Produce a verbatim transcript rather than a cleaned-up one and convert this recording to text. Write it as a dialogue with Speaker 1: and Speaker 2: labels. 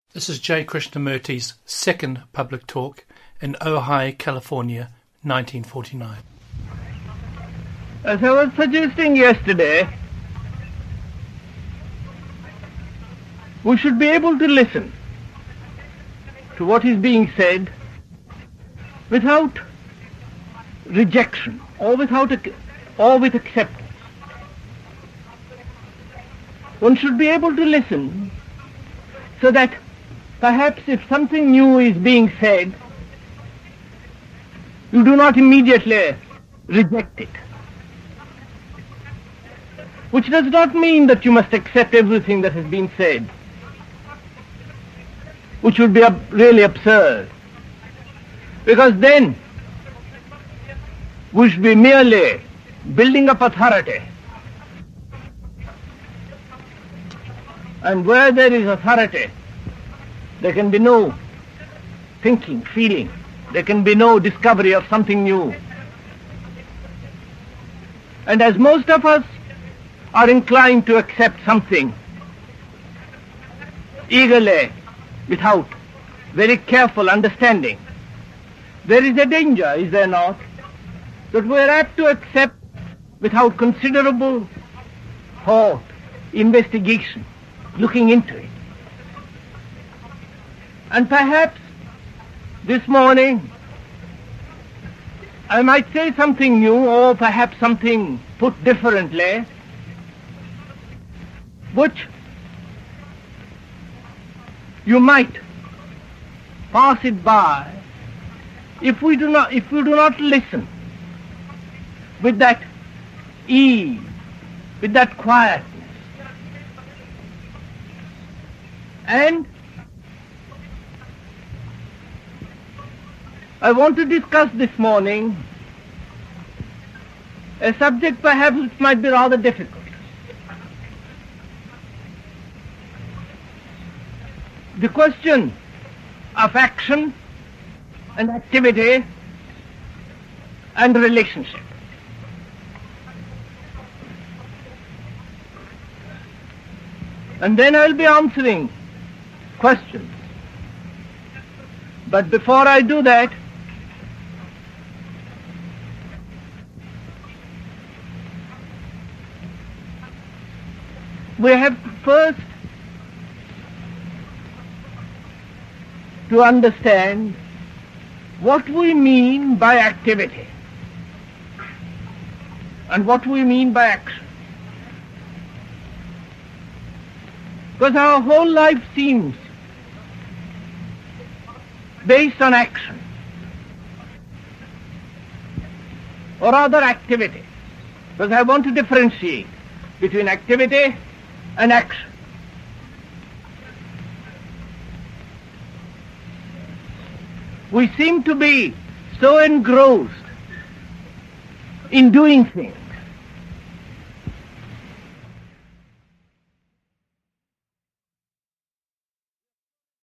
Speaker 1: This is J. Krishnamurti's second public talk in Ojai, California, nineteen forty-nine.
Speaker 2: As I was suggesting yesterday, we should be able to listen to what is being said without rejection or without or with acceptance. One should be able to listen so that perhaps if something new is being said, you do not immediately reject it. Which does not mean that you must accept everything that has been said, which would be really absurd, because then we should be merely building up authority. And where there is authority, there can be no thinking, feeling. There can be no discovery of something new. And as most of us are inclined to accept something eagerly, without very careful understanding, there is a danger, is there not, that we are apt to accept without considerable thought, investigation, looking into it. And perhaps this morning I might say something new, or perhaps something put differently, which you might pass it by if we do not if we do not listen with that ease, with that quietness. And I want to discuss this morning a subject perhaps which might be rather difficult. The question of action and activity and relationship. And then I'll be answering questions. But before I do that, we have first to understand what we mean by activity and what we mean by action. Because our whole life seems based on action, or rather activity, because I want to differentiate between activity and action. We seem to be so engrossed in doing things